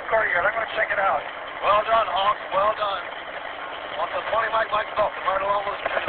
courtyard. I'm going to check it out. Well done, Hawks. Well done. On the 20 Mike Belt, right along with